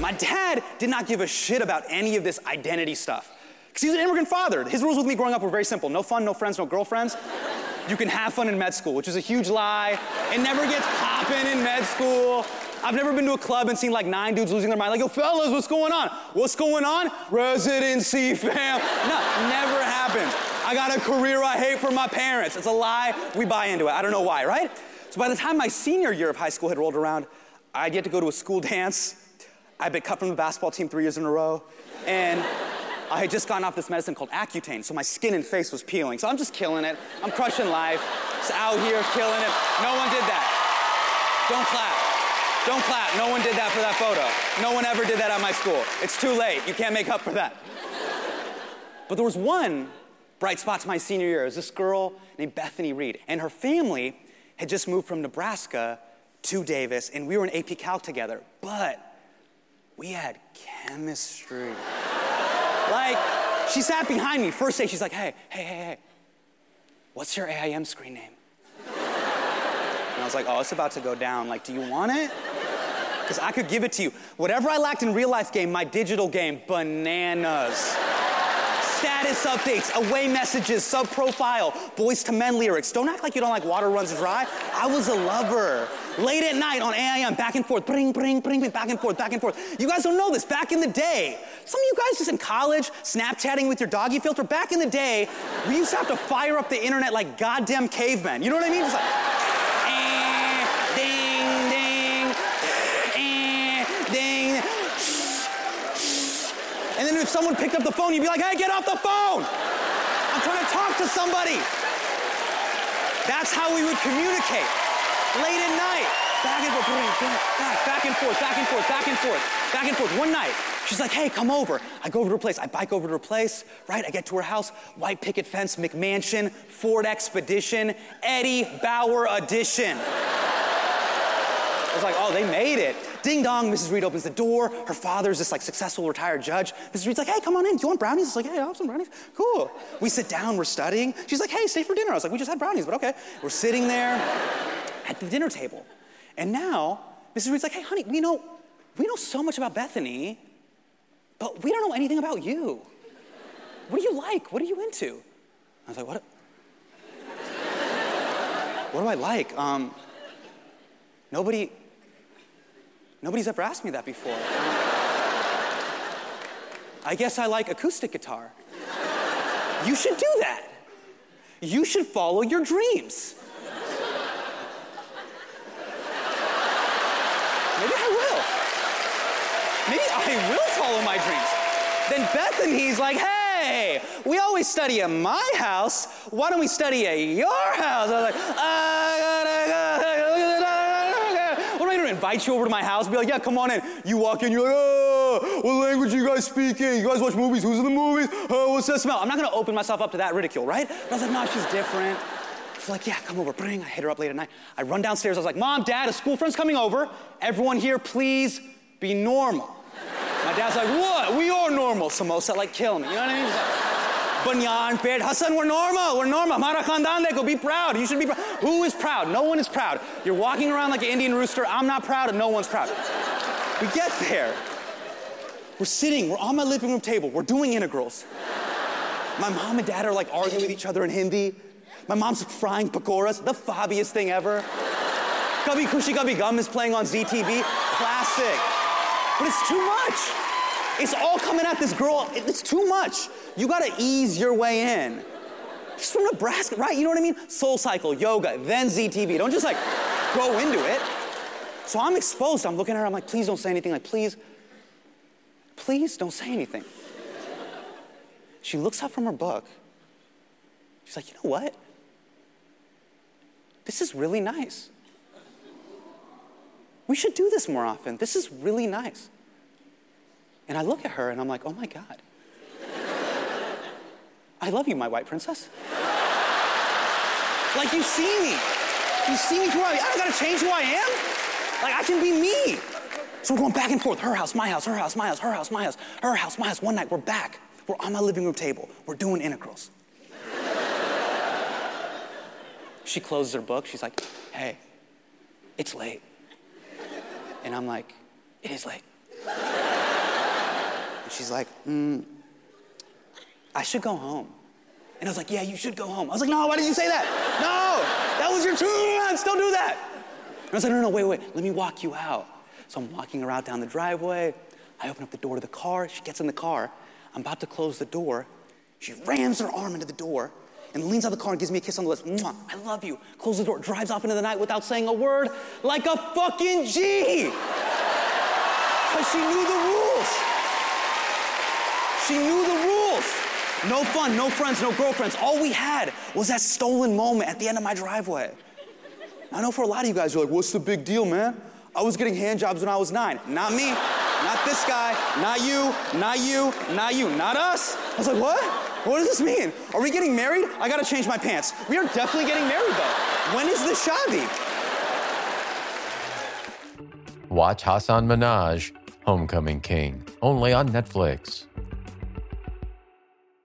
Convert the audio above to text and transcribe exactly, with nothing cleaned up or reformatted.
My dad did not give a shit about any of this identity stuff. Because he's an immigrant father. His rules with me growing up were very simple. No fun, no friends, no girlfriends. You can have fun in med school, which is a huge lie. It never gets poppin' in med school. I've never been to a club and seen like nine dudes losing their mind. Like, yo, fellas, what's going on? What's going on? Residency, fam. No, never happened. I got a career I hate for my parents. It's a lie. We buy into it. I don't know why, right? So by the time my senior year of high school had rolled around, I'd get to go to a school dance. I'd been cut from the basketball team three years in a row. And I had just gotten off this medicine called Accutane, so my skin and face was peeling. So I'm just killing it. I'm crushing life. Just out here killing it. No one did that. Don't clap. Don't clap. No one did that for that photo. No one ever did that at my school. It's too late. You can't make up for that. But there was one bright spot to my senior year. It was this girl named Bethany Reed. And her family had just moved from Nebraska to Davis, and we were in A P Calc together. But we had chemistry. Like, she sat behind me. First day, she's like, hey, hey, hey, hey, what's your A I M screen name? And I was like, oh, it's about to go down. Like, do you want it? Because I could give it to you. Whatever I lacked in real life game, my digital game, bananas. Status updates, away messages, sub-profile, Boys to Men lyrics. Don't act like you don't like Water Runs Dry. I was a lover. Late at night on A I M, back and forth, bring, bring, bring, back and forth, back and forth. You guys don't know this. Back in the day, some of you guys just in college, Snapchatting with your doggy filter. Back in the day, we used to have to fire up the internet like goddamn cavemen. You know what I mean? Just like, eh, ding, ding, eh, ding. And then if someone picked up the phone, you'd be like, hey, get off the phone. I'm trying to talk to somebody. That's how we would communicate. Late at night, back and forth, back, back and forth, back and forth, back and forth, back and forth. One night, she's like, hey, come over. I go over to her place. I bike over to her place, right? I get to her house, white picket fence, McMansion, Ford Expedition, Eddie Bauer edition. I was like, oh, they made it. Ding dong, Missus Reed opens the door. Her father's this like successful retired judge. Missus Reed's like, hey, come on in. Do you want brownies? I was like, hey, I'll have some brownies. Cool. We sit down, we're studying. She's like, hey, stay for dinner. I was like, we just had brownies, but okay. We're sitting there at the dinner table. And now, Missus Reed's like, hey, honey, we know, we know so much about Bethany, but we don't know anything about you. What do you like? What are you into? I was like, what? What do I like? Um, nobody, nobody's ever asked me that before. Um, I guess I like acoustic guitar. You should do that. You should follow your dreams. Maybe I will. Maybe I will follow my dreams. Then Bethany's like, hey, we always study at my house. Why don't we study at your house? I was like, ah, what am I going to invite you over to my house? Be like, yeah, come on in. You walk in, you're like, oh, what language are you guys speaking? You guys watch movies? Who's in the movies? Oh, what's that smell? I'm not going to open myself up to that ridicule, right? But I was like, no, she's different. She's like, yeah, come over, bring. I hit her up late at night. I run downstairs. I was like, Mom, Dad, a school friend's coming over. Everyone here, please be normal. My dad's like, what? We are normal. Samosa, like, kill me. You know what I mean? Banyan, Ped, Hassan, we're normal. We're normal. Mara Khandande, go be proud. You should be proud. Who is proud? No one is proud. You're walking around like an Indian rooster. I'm not proud, and no one's proud. We get there. We're sitting. We're on my living room table. We're doing integrals. My mom and dad are, like, arguing with each other in Hindi. My mom's frying pakoras, the fobbiest thing ever. Kabhi Khushi Kabhi Gum is playing on Z T V. Classic. But it's too much. It's all coming at this girl. It's too much. You gotta ease your way in. She's from Nebraska, right? You know what I mean? Soul Cycle, yoga, then Z T V. Don't just like go into it. So I'm exposed. I'm looking at her. I'm like, please don't say anything. Like, please, please don't say anything. She looks up from her book. She's like, you know what? This is really nice. We should do this more often. This is really nice. And I look at her and I'm like, oh my God. I love you, my white princess. Like, you see me. You see me for who I am. I don't gotta change who I am. Like, I can be me. So we're going back and forth. Her house, my house, her house, my house, her house, my house, her house, my house. One night, we're back. We're on my living room table. We're doing integrals. She closes her book. She's like, hey, it's late. And I'm like, it is late. And she's like, mm, I should go home. And I was like, yeah, you should go home. I was like, no, why did you say that? No, that was your chance, don't do that. And I was like, no, no, no, wait, wait, let me walk you out. So I'm walking her out down the driveway. I open up the door to the car. She gets in the car. I'm about to close the door. She rams her arm into the door and leans out the car and gives me a kiss on the lips. Mwah, I love you. Closes the door, drives off into the night without saying a word, like a fucking G. Because she knew the rules. She knew the rules. No fun, no friends, no girlfriends. All we had was that stolen moment at the end of my driveway. I know for a lot of you guys, you're like, what's the big deal, man? I was getting hand jobs when I was nine. Not me, not this guy, not you, not you, not you, not us. I was like, what? What does this mean? Are we getting married? I gotta change my pants. We are definitely getting married though. When is the shadi? Watch Hasan Minhaj, Homecoming King, only on Netflix.